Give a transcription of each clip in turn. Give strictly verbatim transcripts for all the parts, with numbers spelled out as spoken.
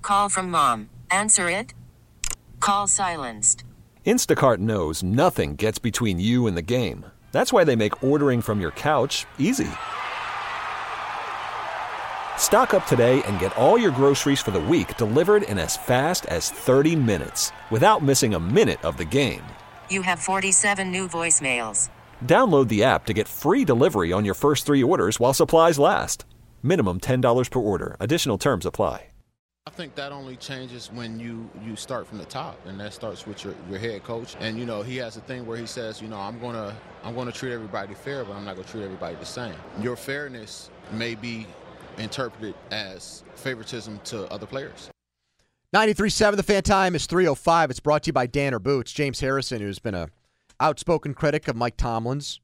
Call from mom. Answer it. Call silenced. Instacart knows nothing gets between you and the game. That's why they make ordering from your couch easy. Stock up today and get all your groceries for the week delivered in as fast as thirty minutes without missing a minute of the game. You have forty-seven new voicemails. Download the app to get free delivery on your first three orders while supplies last. Minimum ten dollars per order. Additional terms apply. I think that only changes when you, you start from the top, and that starts with your, your head coach. And, you know, he has a thing where he says, you know, I'm going to I'm gonna treat everybody fair, but I'm not going to treat everybody the same. Your fairness may be interpreted as favoritism to other players. ninety-three point seven The Fan Time is three oh five. It's brought to you by Danner Boots. James Harrison, who's been a outspoken critic of Mike Tomlin's,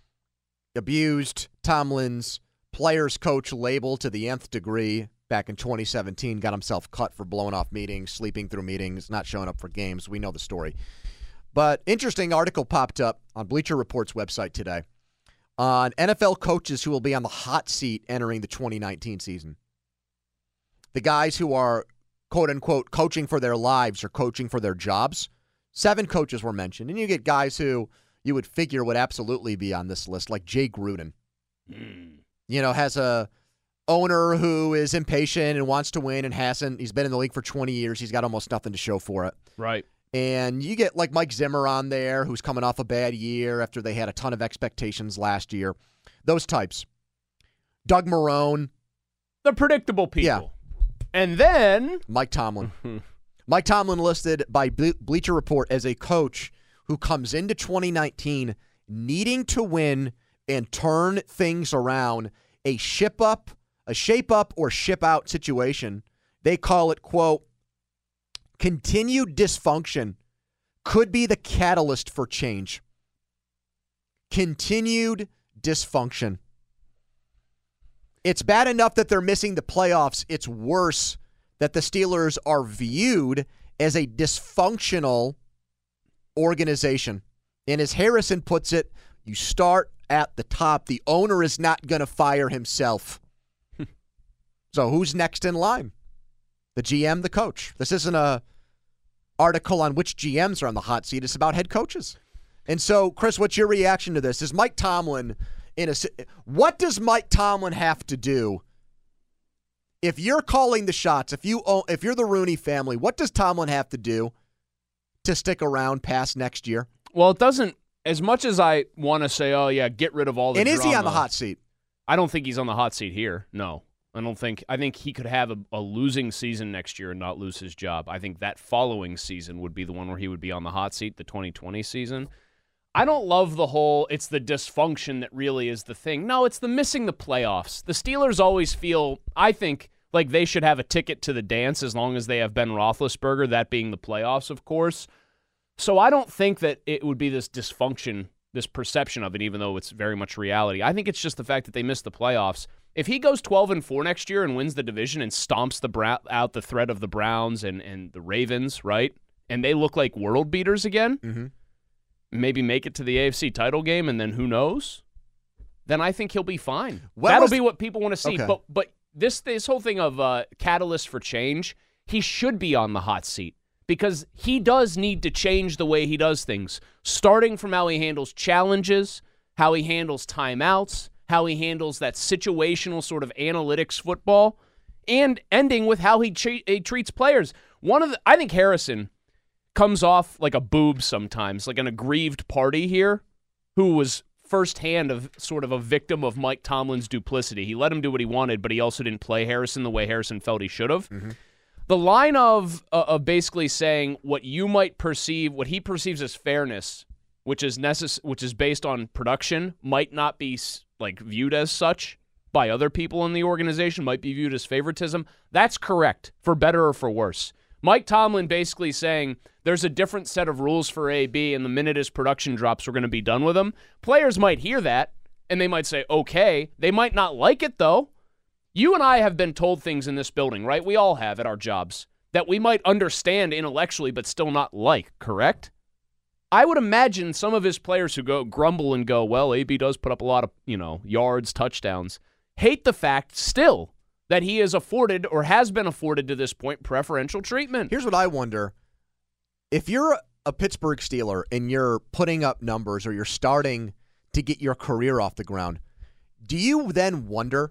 abused Tomlin's players coach label to the nth degree back in twenty seventeen, got himself cut for blowing off meetings, sleeping through meetings, not showing up for games. We know the story. But interesting article popped up on Bleacher Report's website today on N F L coaches who will be on the hot seat entering the twenty nineteen season. The guys who are, quote-unquote, coaching for their lives or coaching for their jobs. Seven coaches were mentioned. And you get guys who you would figure would absolutely be on this list, like Jay Gruden. Mm. You know, has a owner who is impatient and wants to win and hasn't. He's been in the league for twenty years. He's got almost nothing to show for it. Right. And you get like Mike Zimmer on there, who's coming off a bad year after they had a ton of expectations last year. Those types. Doug Marrone. The predictable people. Yeah. And then Mike Tomlin. Mike Tomlin listed by Ble- Bleacher Report as a coach who comes into twenty nineteen needing to win and turn things around. A ship up, a shape up or ship out situation. They call it, quote, continued dysfunction could be the catalyst for change. Continued dysfunction. It's bad enough that they're missing the playoffs. It's worse that the Steelers are viewed as a dysfunctional organization. And as Harrison puts it, you start at the top. The owner is not going to fire himself. So who's next in line? The G M, the coach. This isn't a article on which G Ms are on the hot seat. It's about head coaches. And so, Chris, what's your reaction to this? Is Mike Tomlin in a what does Mike Tomlin have to do if you're calling the shots? If you own, if you're the Rooney family, what does Tomlin have to do to stick around past next year? Well, it doesn't. As much as I want to say, oh yeah, get rid of all the and drama. And is he on the hot seat? I don't think he's on the hot seat here. No. I don't think – I think he could have a, a losing season next year and not lose his job. I think that following season would be the one where he would be on the hot seat, the twenty twenty season. I don't love the whole it's the dysfunction that really is the thing. No, it's the missing the playoffs. The Steelers always feel, I think, like they should have a ticket to the dance as long as they have Ben Roethlisberger, that being the playoffs, of course. So I don't think that it would be this dysfunction, this perception of it, even though it's very much reality. I think it's just the fact that they missed the playoffs. If he goes twelve and four next year and wins the division and stomps the Brown, out the thread of the Browns and, and the Ravens, right, and they look like world beaters again, mm-hmm. maybe make it to the A F C title game, and then who knows, then I think he'll be fine. What That'll was... be what people want to see. Okay. But but this this whole thing of uh, catalyst for change, he should be on the hot seat because he does need to change the way he does things, starting from how he handles challenges, how he handles timeouts, how he handles that situational sort of analytics football, and ending with how he, tre- he treats players. One of the, I think Harrison comes off like a boob sometimes, like an aggrieved party here, who was firsthand of sort of a victim of Mike Tomlin's duplicity. He let him do what he wanted, but he also didn't play Harrison the way Harrison felt he should have. Mm-hmm. The line of uh, of basically saying what you might perceive, what he perceives as fairness, which is necess- which is based on production, might not be like viewed as such by other people in the organization, might be viewed as favoritism. That's correct, for better or for worse. Mike Tomlin basically saying there's a different set of rules for A B, and the minute his production drops, we're going to be done with him. Players might hear that, and they might say, okay. They might not like it, though. You and I have been told things in this building, right? We all have at our jobs, that we might understand intellectually but still not like, correct? I would imagine some of his players who go grumble and go, well, A B does put up a lot of, you know, yards, touchdowns, hate the fact still that he is afforded or has been afforded to this point preferential treatment. Here's what I wonder. If you're a Pittsburgh Steeler and you're putting up numbers or you're starting to get your career off the ground, do you then wonder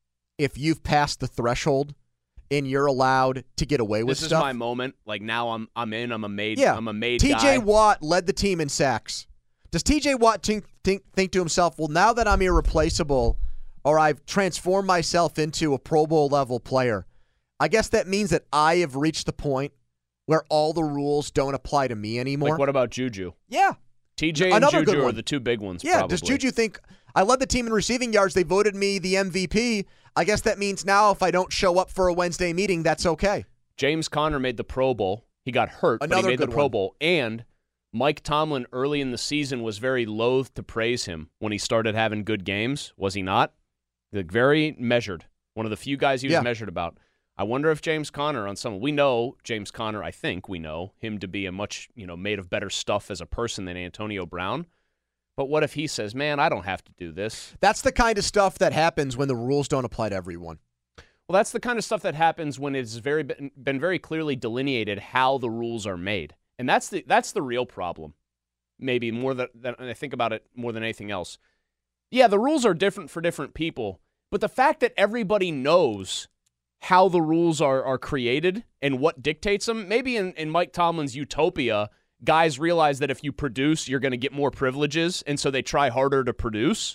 if you've passed the threshold and you're allowed to get away with this stuff? This is my moment. Like now I'm I'm in, I'm a made yeah. I'm a made T J guy. Watt led the team in sacks. Does T J Watt think, think think to himself, well, now that I'm irreplaceable or I've transformed myself into a Pro Bowl level player, I guess that means that I have reached the point where all the rules don't apply to me anymore? Like what about Juju? Yeah. T J and Another Juju good are one. the two big ones, Yeah, probably. does Juju think, I led the team in receiving yards, they voted me the M V P, I guess that means now if I don't show up for a Wednesday meeting, that's okay. James Conner made the Pro Bowl. He got hurt, Another but he made good the Pro one. Bowl. And Mike Tomlin early in the season was very loath to praise him when he started having good games, was he not? Like very measured. One of the few guys he was Yeah. measured about. I wonder if James Conner on some we know James Conner, I think we know him to be a much, you know, made of better stuff as a person than Antonio Brown. But what if he says, "Man, I don't have to do this." That's the kind of stuff that happens when the rules don't apply to everyone. Well, that's the kind of stuff that happens when it's very been, been very clearly delineated how the rules are made. And that's the that's the real problem. Maybe more than, than I think about it more than anything else. Yeah, the rules are different for different people, but the fact that everybody knows how the rules are are created and what dictates them, maybe in, in Mike Tomlin's utopia, guys realize that if you produce, you're going to get more privileges, and so they try harder to produce.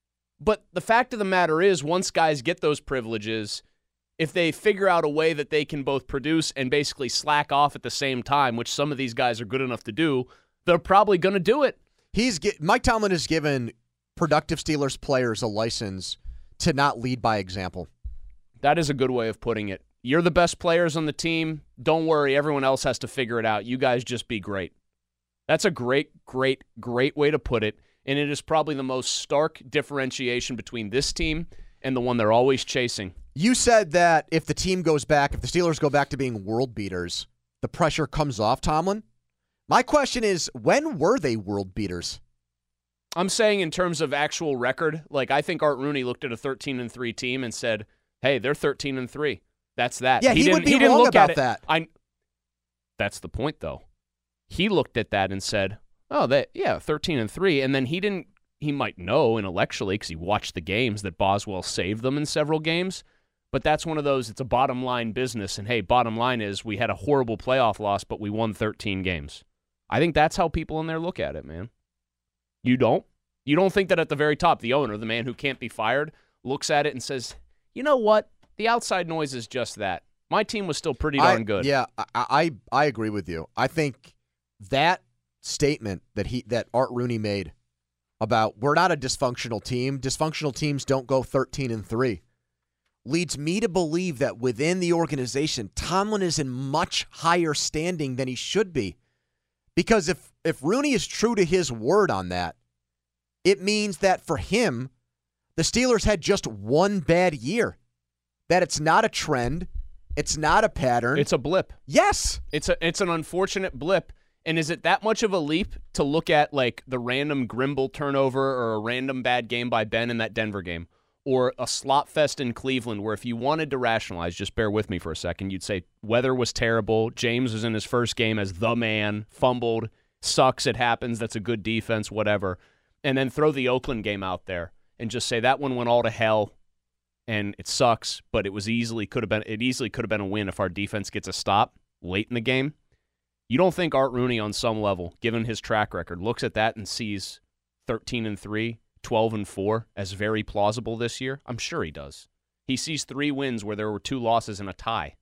But the fact of the matter is, once guys get those privileges, if they figure out a way that they can both produce and basically slack off at the same time, which some of these guys are good enough to do, they're probably going to do it. He's Mike Tomlin has given productive Steelers players a license to not lead by example. That is a good way of putting it. You're the best players on the team. Don't worry, everyone else has to figure it out. You guys just be great. That's a great, great, great way to put it, and it is probably the most stark differentiation between this team and the one they're always chasing. You said that if the team goes back, if the Steelers go back to being world beaters, the pressure comes off Tomlin. My question is, when were they world beaters? I'm saying in terms of actual record, like I think Art Rooney looked at a thirteen and three team and said, "Hey, they're thirteen and three. That's that." Yeah, he, didn't, would be he didn't wrong look about at it. that. I. That's the point, though. He looked at that and said, "Oh, that yeah, thirteen and three," and then he didn't. He might know intellectually because he watched the games that Boswell saved them in several games. But that's one of those. It's a bottom line business, and hey, bottom line is we had a horrible playoff loss, but we won thirteen games. I think that's how people in there look at it, man. You don't? You don't think that at the very top, the owner, the man who can't be fired, looks at it and says, "You know what? The outside noise is just that. My team was still pretty darn I, good." Yeah, I, I I agree with you. I think that statement that he that Art Rooney made about we're not a dysfunctional team. Dysfunctional teams don't go thirteen and three. Leads me to believe that within the organization, Tomlin is in much higher standing than he should be. Because if if Rooney is true to his word on that, it means that for him, the Steelers had just one bad year. That it's not a trend. It's not a pattern. It's a blip. Yes. It's a it's an unfortunate blip. And is it that much of a leap to look at like the random Grimble turnover or a random bad game by Ben in that Denver game? Or a slot fest in Cleveland where if you wanted to rationalize, just bear with me for a second, you'd say weather was terrible, James was in his first game as the man, fumbled, sucks, it happens, that's a good defense, whatever. And then throw the Oakland game out there and just say that one went all to hell and it sucks, but it was easily could have been it easily could have been a win if our defense gets a stop late in the game. You don't think Art Rooney on some level, given his track record, looks at that and sees thirteen and three, twelve and four as very plausible this year? I'm sure he does. He sees three wins where there were two losses and a tie.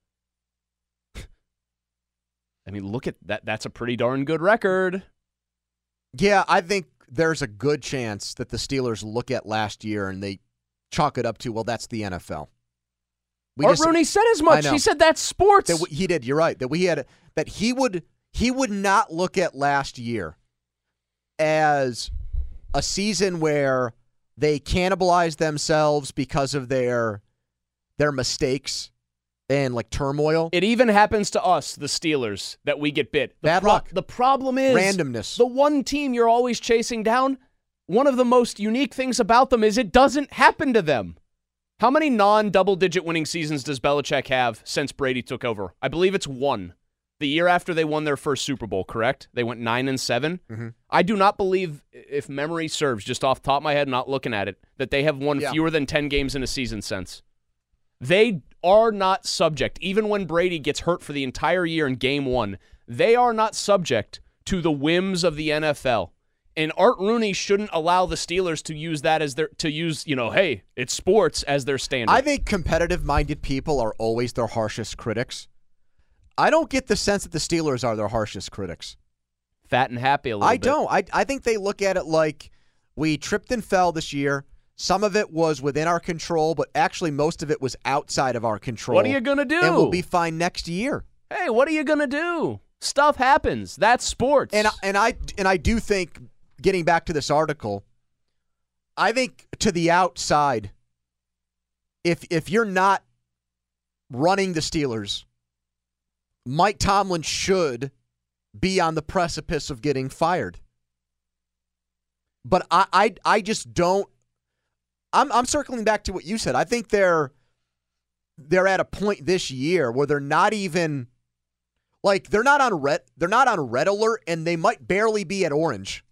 I mean, look at that. That's a pretty darn good record. Yeah, I think there's a good chance that the Steelers look at last year and they chalk it up to, well, that's the N F L. We Art just, Rooney said as much. He said that's sports. That we, he did. You're right. That we had that he would he would not look at last year as a season where they cannibalized themselves because of their their mistakes and like turmoil. It even happens to us, the Steelers, that we get bit. The Bad pro- luck. The problem is randomness. The one team you're always chasing down, one of the most unique things about them is it doesn't happen to them. How many non-double-digit winning seasons does Belichick have since Brady took over? I believe it's one. The year after they won their first Super Bowl, correct? They went nine and seven. Mm-hmm. I do not believe, if memory serves, just off the top of my head, not looking at it, that they have won Yeah. fewer than ten games in a season since. They are not subject, even when Brady gets hurt for the entire year in game one, they are not subject to the whims of the N F L. And Art Rooney shouldn't allow the Steelers to use that as their, to use, you know, hey, it's sports as their standard. I think competitive-minded people are always their harshest critics. I don't get the sense that the Steelers are their harshest critics. Fat and happy a little I bit. don't. I I think they look at it like we tripped and fell this year. Some of it was within our control, but actually most of it was outside of our control. What are you going to do? And we'll be fine next year. Hey, what are you going to do? Stuff happens. That's sports. And I- and I and I do think, getting back to this article, I think to the outside, if if you're not running the Steelers, Mike Tomlin should be on the precipice of getting fired. But I I, I just don't. I'm I'm circling back to what you said. I think they're they're at a point this year where they're not even like they're not on red they're not on red alert, and they might barely be at orange.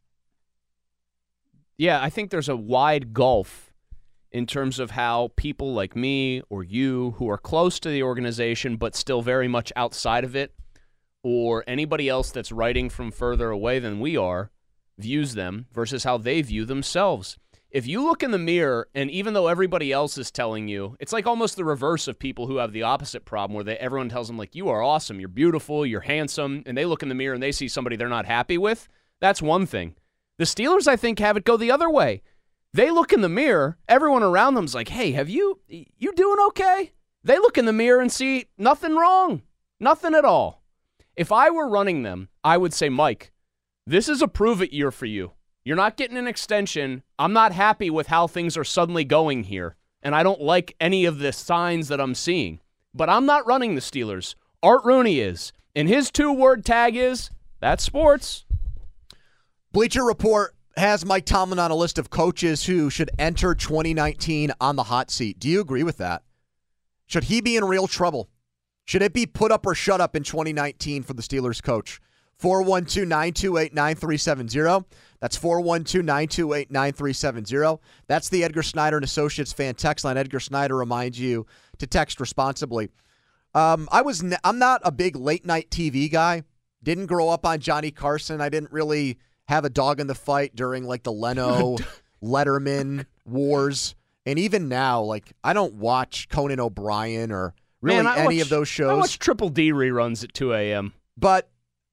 Yeah, I think there's a wide gulf in terms of how people like me or you who are close to the organization but still very much outside of it, or anybody else that's writing from further away than we are, views them versus how they view themselves. If you look in the mirror, and even though everybody else is telling you, it's like almost the reverse of people who have the opposite problem where they, everyone tells them, like, you are awesome, you're beautiful, you're handsome, and they look in the mirror and they see somebody they're not happy with. That's one thing. The Steelers, I think, have it go the other way. They look in the mirror, everyone around them's like, hey, have you, you doing okay? They look in the mirror and see nothing wrong, nothing at all. If I were running them, I would say, Mike, this is a prove-it year for you. You're not getting an extension. I'm not happy with how things are suddenly going here, and I don't like any of the signs that I'm seeing. But I'm not running the Steelers. Art Rooney is, and his two-word tag is, that's sports. Bleacher Report has Mike Tomlin on a list of coaches who should enter twenty nineteen on the hot seat. Do you agree with that? Should he be in real trouble? Should it be put up or shut up in twenty nineteen for the Steelers coach? four one two, nine two eight, nine three seven zero. That's four one two, nine two eight, nine three seven zero. That's the Edgar Snyder and Associates fan text line. Edgar Snyder reminds you to text responsibly. Um, I was n- I'm not a big late night T V guy. Didn't grow up on Johnny Carson. I didn't really have a dog in the fight during like the Leno, Letterman wars. And even now, like I don't watch Conan O'Brien or really Man, I any watch, of those shows. I watch Triple D reruns at two a.m. But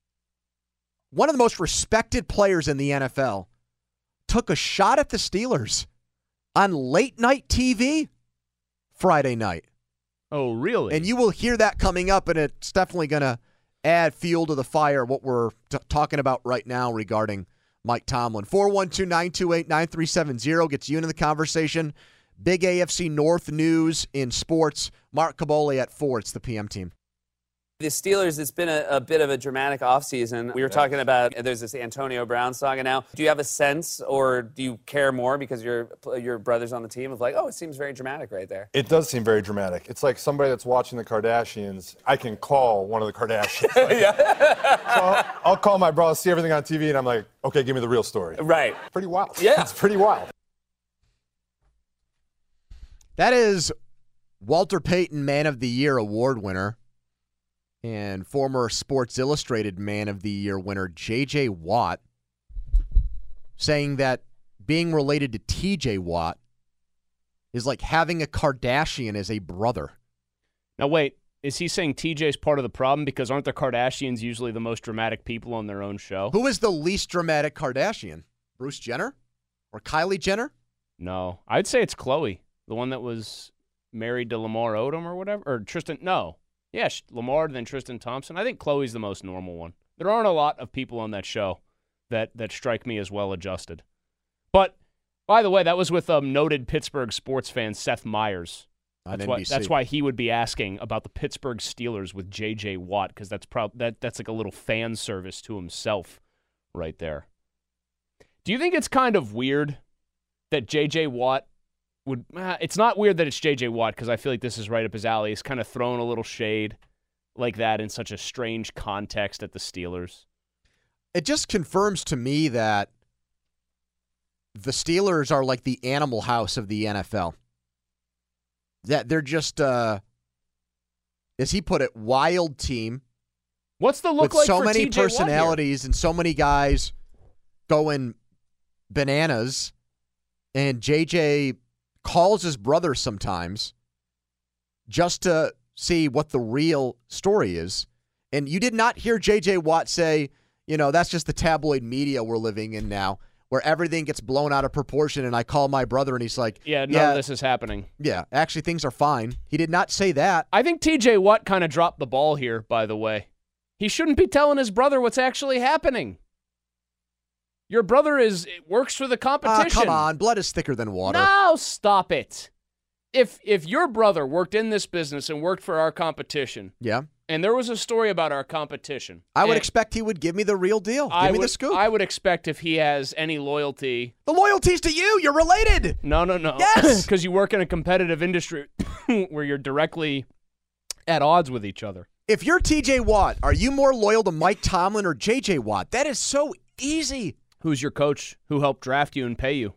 one of the most respected players in the N F L took a shot at the Steelers on late night T V Friday night. Oh, really? And you will hear that coming up, and it's definitely going to add fuel to the fire, what we're t- talking about right now regarding Mike Tomlin. four one two, nine two eight, nine three seven zero gets you into the conversation. Big A F C North news in sports. Mark Caboli at four. It's the P M team. The Steelers, it's been a, a bit of a dramatic offseason. We were talking about, there's this Antonio Brown saga now. Do you have a sense, or do you care more because your your brother's on the team of like, oh, it seems very dramatic right there? It does seem very dramatic. It's like somebody that's watching the Kardashians. I can call one of the Kardashians. Like, yeah. So I'll, I'll call my brother, see everything on T V, and I'm like, okay, give me the real story. Right. Pretty wild. Yeah. It's pretty wild. That is Walter Payton Man of the Year award winner and former Sports Illustrated Man of the Year winner J J. Watt saying that being related to T J. Watt is like having a Kardashian as a brother. Now, wait, is he saying T J's part of the problem? Because aren't the Kardashians usually the most dramatic people on their own show? Who is the least dramatic Kardashian? Bruce Jenner? Or Kylie Jenner? No, I'd say it's Khloe, the one that was married to Lamar Odom or whatever. Or Tristan, no. Yeah, Lamar, then Tristan Thompson. I think Chloe's the most normal one. There aren't a lot of people on that show that, that strike me as well-adjusted. But, by the way, that was with um, noted Pittsburgh sports fan Seth Meyers. On That's N why, B C. that's why he would be asking about the Pittsburgh Steelers with J J. Watt, because that's, prob- that, that's like a little fan service to himself right there. Do you think it's kind of weird that J J. Watt would. Uh, it's not weird that it's J J Watt because I feel like this is right up his alley. He's kind of throwing a little shade like that in such a strange context at the Steelers. It just confirms to me that the Steelers are like the Animal House of the N F L. That they're just, uh, as he put it, wild team. What's the look with like so for many T J Watt personalities here? And so many guys going bananas, and J J calls his brother sometimes just to see what the real story is. And you did not hear J J Watt say, you know, that's just the tabloid media we're living in now, where everything gets blown out of proportion, and I call my brother and he's like, yeah, none yeah, of this is happening. Yeah, actually things are fine. He did not say that. I think T J Watt kind of dropped the ball here, by the way. He shouldn't be telling his brother what's actually happening. Your brother is works for the competition. Ah, come on. Blood is thicker than water. No, stop it. If if your brother worked in this business and worked for our competition, yeah, and there was a story about our competition, I would and expect he would give me the real deal. Give I me would, the scoop. I would expect if he has any loyalty. The loyalty's to you. You're related. No, no, no. Yes. Because you work in a competitive industry where you're directly at odds with each other. If you're T J Watt, are you more loyal to Mike Tomlin or J J Watt? That is so easy. Who's your coach who helped draft you and pay you?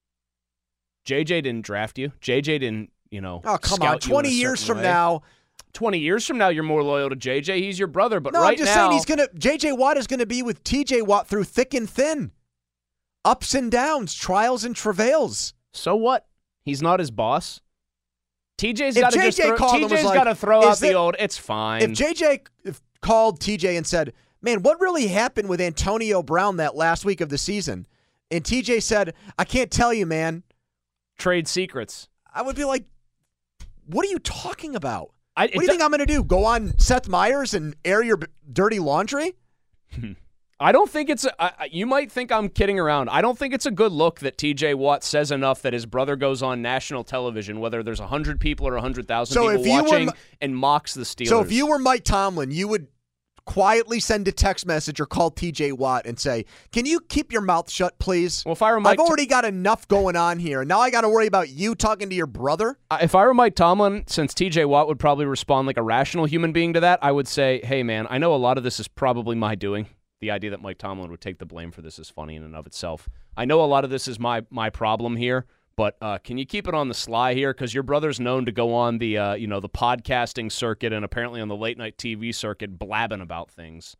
J J didn't draft you. J J didn't, you know, Oh, come scout on. you in twenty a years certain from way. now. twenty years from now, you're more loyal to J J. He's your brother. But No, right I'm just now, saying he's going to, J J Watt is going to be with T J Watt through thick and thin. Ups and downs, trials and travails. so what? He's not his boss. T J's If got to J J just throw, called him and was T J's like, got to throw out is the it- old, it's fine. If J J if called T J and said, man, what really happened with Antonio Brown that last week of the season? And T J said, I can't tell you, man. Trade secrets. I would be like, what are you talking about? I, What do you think I'm going to do? Go on Seth Meyers and air your b- dirty laundry? I don't think it's a, I, you might think I'm kidding around. I don't think it's a good look that T J Watt says enough that his brother goes on national television, whether there's one hundred people or one hundred thousand So people if you were watching, Mi- and mocks the Steelers. So if you were Mike Tomlin, you would quietly send a text message or call T J Watt and say, can you keep your mouth shut, please? Well, if I were Mike I've already got enough going on here, and now I got to worry about you talking to your brother? Uh, If I were Mike Tomlin, since T J Watt would probably respond like a rational human being to that, I would say, hey, man, I know a lot of this is probably my doing. The idea that Mike Tomlin would take the blame for this is funny in and of itself. I know a lot of this is my my problem here, but uh, can you keep it on the sly here? Because your brother's known to go on the uh, you know the podcasting circuit and apparently on the late night T V circuit blabbing about things.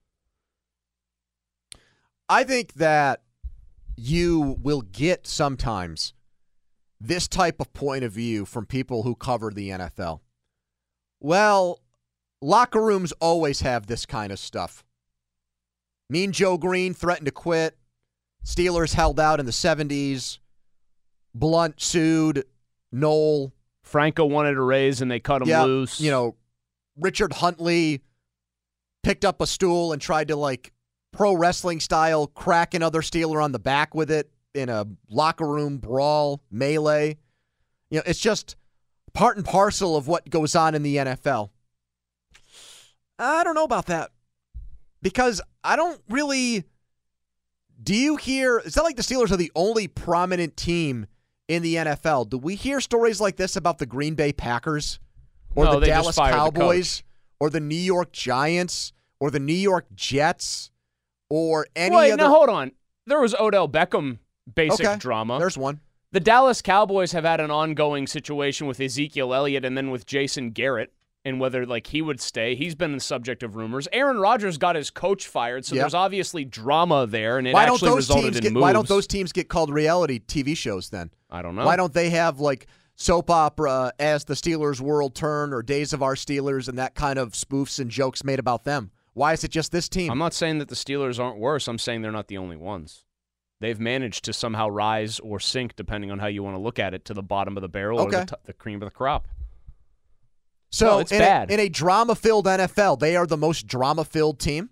I think that you will get sometimes this type of point of view from people who cover the N F L. Well, locker rooms always have this kind of stuff. Mean Joe Green threatened to quit. Steelers held out in the seventies. Blunt sued. Knoll. Franco wanted a raise and they cut him Yeah, loose. You know, Richard Huntley picked up a stool and tried to, like, pro wrestling style, crack another Steeler on the back with it in a locker room brawl, melee. You know, it's just part and parcel of what goes on in the N F L. I don't know about that. Because I don't really. Do you hear? It's not like the Steelers are the only prominent team in the N F L. Do we hear stories like this about the Green Bay Packers or No, the they just Dallas fired the Cowboys or the New York Giants or the New York Jets or any Wait, other? now hold on. There was Odell Beckham basic Okay, drama. There's one. The Dallas Cowboys have had an ongoing situation with Ezekiel Elliott and then with Jason Garrett and whether like he would stay. He's been the subject of rumors. Aaron Rodgers got his coach fired, so Yep. there's obviously drama there, and it Why don't actually those resulted teams in get? moves. Why don't those teams get called reality T V shows then? I don't know. Why don't they have like soap opera as the Steelers' world turn or Days of Our Steelers and that kind of spoofs and jokes made about them? Why is it just this team? I'm not saying that the Steelers aren't worse. I'm saying they're not the only ones. They've managed to somehow rise or sink, depending on how you want to look at it, to the bottom of the barrel Okay. or the, t- the cream of the crop. So No, it's in, bad. A, in a drama-filled N F L, they are the most drama-filled team?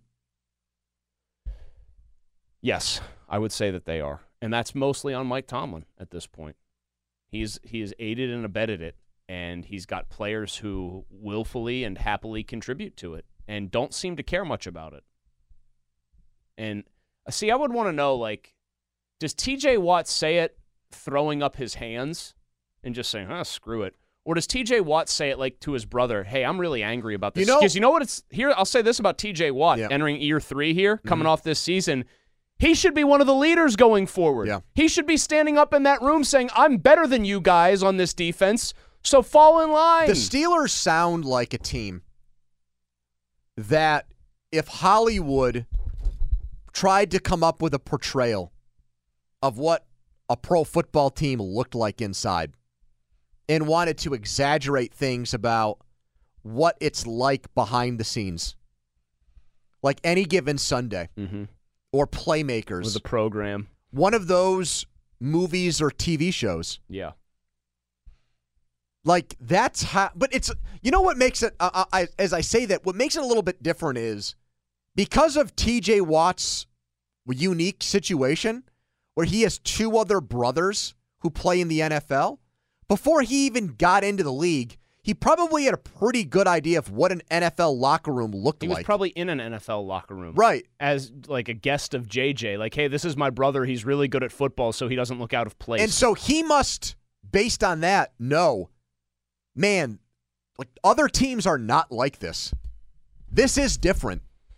Yes, I would say that they are. And that's mostly on Mike Tomlin at this point. He's he has aided and abetted it, and he's got players who willfully and happily contribute to it and don't seem to care much about it. And uh, see, I would want to know, like, does T J Watt say it throwing up his hands? and just saying, "Ah, screw it"? Or does T J Watt say it like to his brother, "Hey, I'm really angry about this"? You know, because you know what it's here. I'll say this about T J Watt yeah. entering year three here, coming mm-hmm. off this season. He should be one of the leaders going forward. Yeah. He should be standing up in that room saying, "I'm better than you guys on this defense, so fall in line." The Steelers sound like a team that if Hollywood tried to come up with a portrayal of what a pro football team looked like inside and wanted to exaggerate things about what it's like behind the scenes, like Any Given Sunday mm-hmm. or Playmakers, with the program, one of those movies or T V shows. Yeah. Like, that's how, but it's, you know what makes it, uh, I, as I say that, what makes it a little bit different is because of T J Watt's unique situation where he has two other brothers who play in the N F L, before he even got into the league, he probably had a pretty good idea of what an N F L locker room looked he like. He was probably in an N F L locker room. Right. As like a guest of J J. Like, hey, this is my brother. He's really good at football, so he doesn't look out of place. And so he must, based on that, know, man, like other teams are not like this. This is different.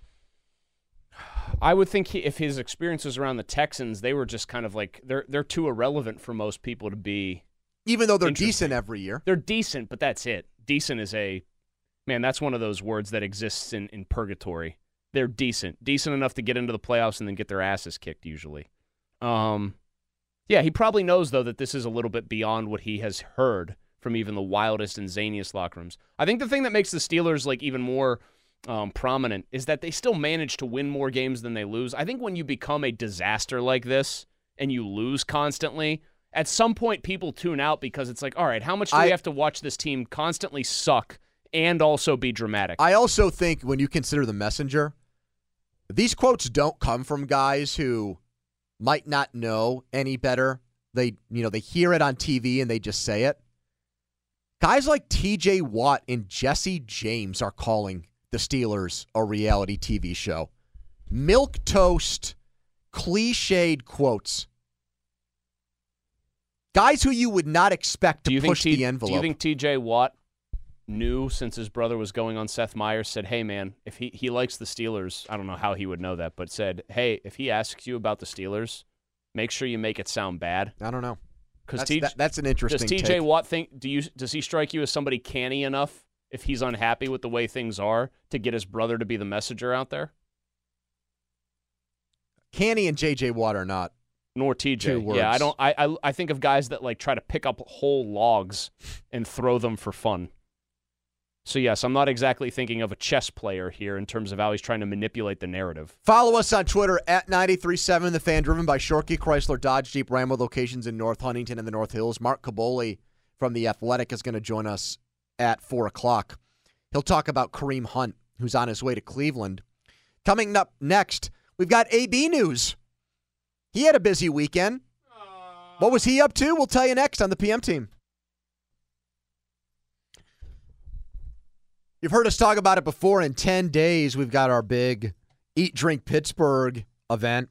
I would think he, if his experiences around the Texans, they were just kind of like, they're they're too irrelevant for most people to be. Even though they're decent every year. They're decent, but that's it. Decent is a, man, that's one of those words that exists in, in purgatory. They're decent. Decent enough to get into the playoffs and then get their asses kicked usually. Um, yeah, he probably knows, though, that this is a little bit beyond what he has heard from even the wildest and zaniest locker rooms. I think the thing that makes the Steelers like even more um, prominent is that they still manage to win more games than they lose. I think when you become a disaster like this and you lose constantly, at some point people tune out because it's like, all right, how much do I, we have to watch this team constantly suck and also be dramatic? I also think when you consider the messenger, these quotes don't come from guys who might not know any better. They, you know, they hear it on T V and they just say it. Guys like T J Watt and Jesse James are calling the Steelers a reality T V show. Milquetoast, cliched quotes. Guys who you would not expect to push T- the envelope. Do you think T J Watt knew, since his brother was going on Seth Meyers, said, hey, man, if he, he likes the Steelers, I don't know how he would know that, but said, hey, if he asks you about the Steelers, make sure you make it sound bad? I don't know. That's, T- that, that's an interesting Does T J take. Watt think, do you, does he strike you as somebody canny enough, if he's unhappy with the way things are, to get his brother to be the messenger out there? Canny and J J Watt are not. Nor T J. Two words. Yeah, I don't. I, I I think of guys that like try to pick up whole logs and throw them for fun. So yes, I'm not exactly thinking of a chess player here in terms of how he's trying to manipulate the narrative. Follow us on Twitter at nine three seven The Fan, driven by Shorkey Chrysler Dodge Jeep Ram with locations in North Huntington and the North Hills. Mark Caboli from The Athletic is going to join us at four o'clock. He'll talk about Kareem Hunt, who's on his way to Cleveland. Coming up next, we've got A B news. He had a busy weekend. What was he up to? We'll tell you next on the P M Team. You've heard us talk about it before. In ten days, we've got our big Eat, Drink, Pittsburgh event.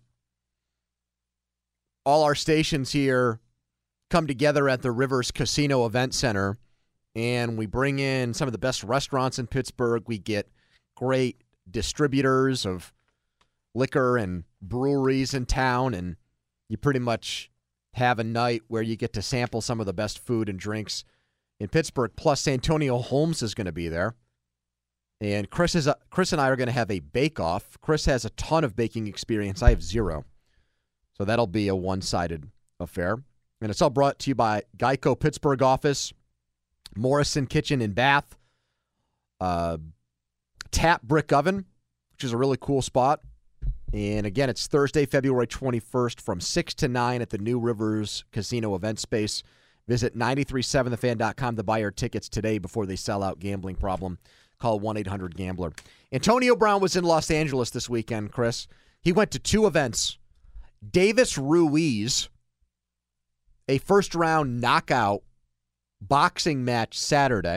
All our stations here come together at the Rivers Casino Event Center, and we bring in some of the best restaurants in Pittsburgh. We get great distributors of liquor and breweries in town, and you pretty much have a night where you get to sample some of the best food and drinks in Pittsburgh. Plus, Antonio Holmes is going to be there. And Chris is a, Chris and I are going to have a bake-off. Chris has a ton of baking experience. I have zero. So that'll be a one-sided affair. And it's all brought to you by Geico Pittsburgh office, Morrison Kitchen and Bath, uh, Tap Brick Oven, which is a really cool spot. And again, it's Thursday, February twenty-first from six to nine at the New Rivers Casino event space. Visit nine three seven the fan dot com to buy your tickets today before they sell out. Gambling problem? Call one eight hundred gambler. Antonio Brown was in Los Angeles this weekend, Chris. He went to two events. Davis Ruiz, a first-round knockout boxing match Saturday.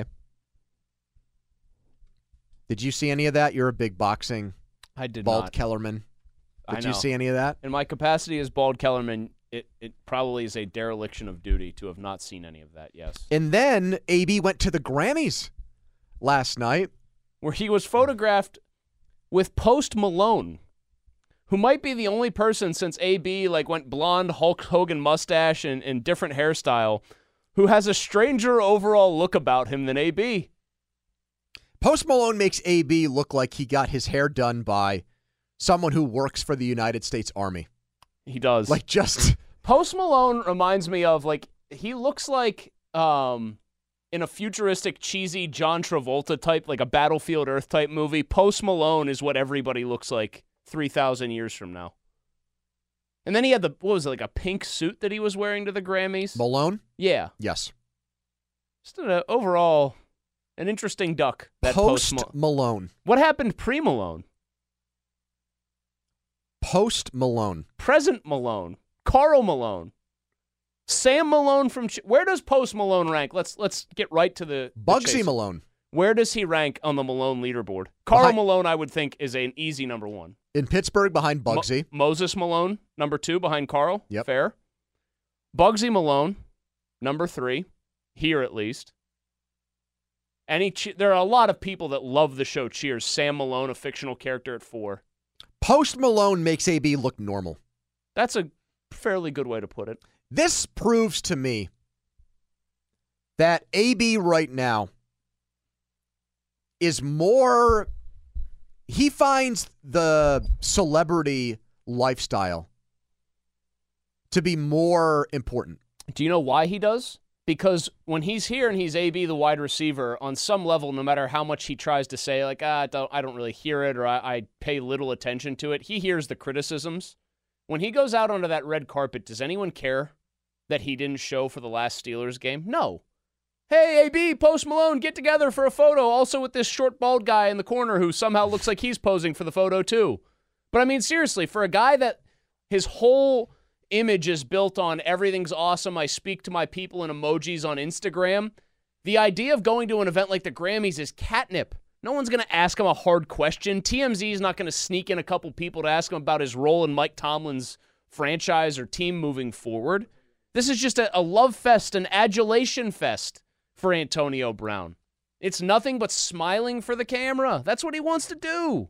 Did you see any of that? You're a big boxing I did Bald not. Kellerman. I Did know. you see any of that? In my capacity as Bald Kellerman, it, it probably is a dereliction of duty to have not seen any of that, yes. And then A B went to the Grammys last night. Where he was photographed with Post Malone, who might be the only person since A B like went blonde Hulk Hogan mustache and, and different hairstyle who has a stranger overall look about him than A B. Post Malone makes A B look like he got his hair done by someone who works for the United States Army. He does. Like just Post Malone reminds me of like he looks like um in a futuristic cheesy John Travolta type, like a Battlefield Earth type movie. Post Malone is what everybody looks like three thousand years from now. And then he had the, what was it, like a pink suit that he was wearing to the Grammys? Malone? Yeah. Yes. Just an, uh, overall, an interesting duck. That Post Post Malone. What happened pre-Malone? Post Malone. Present Malone. Carl Malone. Sam Malone from... Ch- Where does Post Malone rank? Let's let's get right to the... the Bugsy chase. Malone. Where does he rank on the Malone leaderboard? Carl Behind- Malone, I would think, is an easy number one. In Pittsburgh behind Bugsy. Mo- Moses Malone, number two, behind Carl. Yep. Fair. Bugsy Malone, number three, here at least. And he che- there are a lot of people that love the show Cheers. Sam Malone, a fictional character, at four. Post Malone makes A B look normal. That's a fairly good way to put it. This proves to me that A B right now is more, he finds the celebrity lifestyle to be more important. Do you know why he does? Because when he's here and he's A B, the wide receiver, on some level, no matter how much he tries to say, like, ah, I don't, I don't really hear it, or I, I pay little attention to it, he hears the criticisms. When he goes out onto that red carpet, does anyone care that he didn't show for the last Steelers game? No. Hey, A B, Post Malone, get together for a photo, also with this short, bald guy in the corner who somehow looks like he's posing for the photo, too. But, I mean, seriously, for a guy that his whole image is built on everything's awesome, I speak to my people in emojis on Instagram, the idea of going to an event like the Grammys is catnip. No one's going to ask him a hard question. T M Z is not going to sneak in a couple people to ask him about his role in Mike Tomlin's franchise or team moving forward. This is just a, a love fest, an adulation fest for Antonio Brown. It's nothing but smiling for the camera. That's what he wants to do.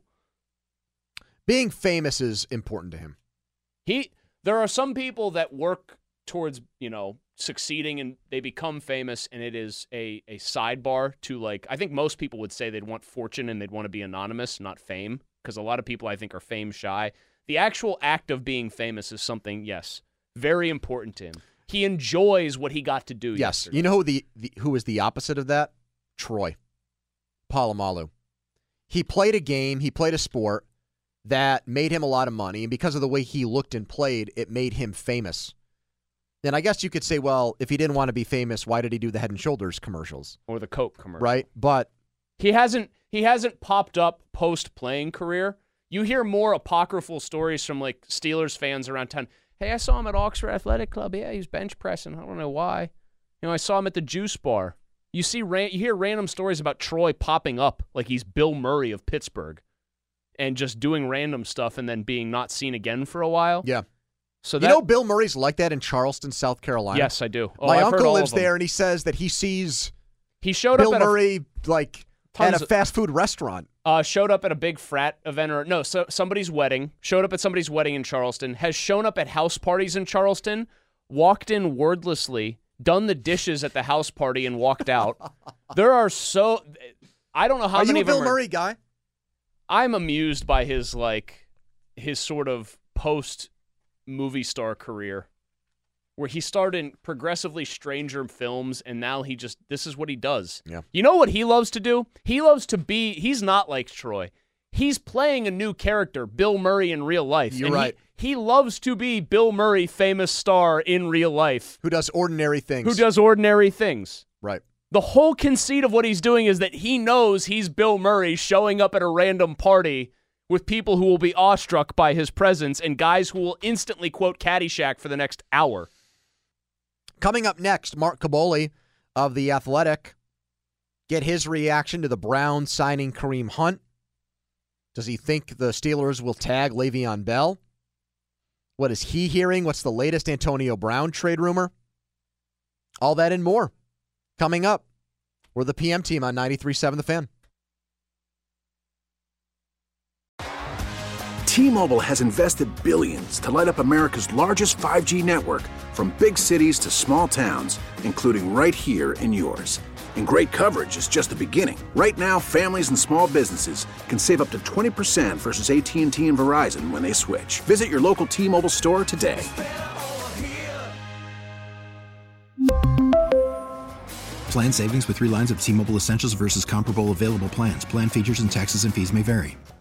Being famous is important to him. He, there are some people that work towards, you know, succeeding and they become famous, and it is a, a sidebar to, like, I think most people would say they'd want fortune and they'd want to be anonymous, not fame, because a lot of people, I think, are fame shy. The actual act of being famous is something, yes, very important to him. He enjoys what he got to do. Yes. Yesterday. You know who the, the who is the opposite of that? Troy Polamalu. He played a game, he played a sport that made him a lot of money, and because of the way he looked and played, it made him famous. Then I guess you could say, well, if he didn't want to be famous, why did he do the Head and Shoulders commercials? Or the Coke commercial. Right? But he hasn't he hasn't popped up post-playing career. You hear more apocryphal stories from, like, Steelers fans around town. Hey, I saw him at Oxford Athletic Club. Yeah, he's bench pressing. I don't know why. You know, I saw him at the juice bar. You see, you hear random stories about Troy popping up like he's Bill Murray of Pittsburgh and just doing random stuff and then being not seen again for a while. yeah. So You that, know Bill Murray's like that in Charleston, South Carolina? yes, I do. Oh, My I've heard uncle all lives of them. there, and he says that he sees He showed Bill up at a, Murray, like, Tons at a of- fast food restaurant. uh, showed up at a big frat event or no, so somebody's wedding. Showed up at somebody's wedding in Charleston. Has shown up at house parties in Charleston. Walked in wordlessly. Done the dishes at the house party and walked out. There are so I don't know how Are many you a of them Bill are- Murray guy? I'm amused by his like his sort of post movie star career, where he starred in progressively stranger films, and now he just this is what he does. Yeah. You know what he loves to do? He loves to be. He's not like Troy. He's playing a new character, Bill Murray in real life. You're and he- right. He, loves to be Bill Murray, famous star in real life, Who does ordinary things. who does ordinary things. Right. The whole conceit of what he's doing is that he knows he's Bill Murray showing up at a random party with people who will be awestruck by his presence and guys who will instantly quote Caddyshack for the next hour. Coming up next, Mark Caboli of The Athletic. Get his reaction to the Browns signing Kareem Hunt. Does he think the Steelers will tag Le'Veon Bell? What is he hearing? What's the latest Antonio Brown trade rumor? All that and more coming up. We're the P M team on ninety-three point seven The Fan. T-Mobile has invested billions to light up America's largest five G network, from big cities to small towns, including right here in yours. And great coverage is just the beginning. Right now, families and small businesses can save up to twenty percent versus A T and T and Verizon when they switch. Visit your local T-Mobile store today. Plan savings with three lines of T-Mobile Essentials versus comparable available plans. Plan features and taxes and fees may vary.